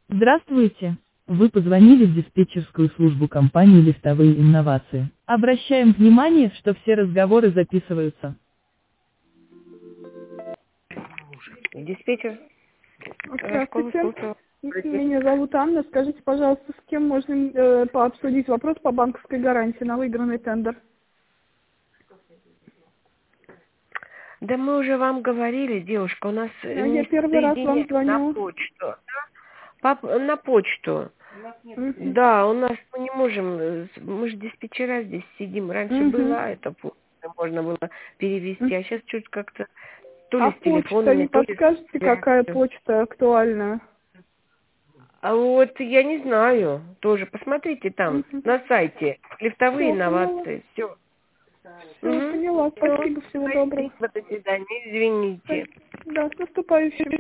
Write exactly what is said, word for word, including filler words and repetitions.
Здравствуйте. Вы позвонили в диспетчерскую службу компании «Лифтовые инновации». Обращаем внимание, что все разговоры записываются. Диспетчер. Здравствуйте. Меня зовут Анна. Скажите, пожалуйста, с кем можно э, пообсудить вопрос по банковской гарантии на выигранный тендер? Да мы уже вам говорили, девушка, у нас А не я первый раз вам соединяют звоню. на почту. Пап, на почту. Мгм. Да, у нас мы не можем, э, мы же диспетчера здесь сидим. Раньше Мгм. была эта почта, можно было перевести, а сейчас чуть как-то то А ли с почта, телефонами, не то ли с подскажете, какая связью. почта актуальна? А вот я не знаю, тоже посмотрите там Угу. на сайте лифтовые Все, поняла. инновации, все. Все, Угу. поняла. Все. Спасибо, всего доброго. Спасибо, до свидания, извините. Да, с наступающим.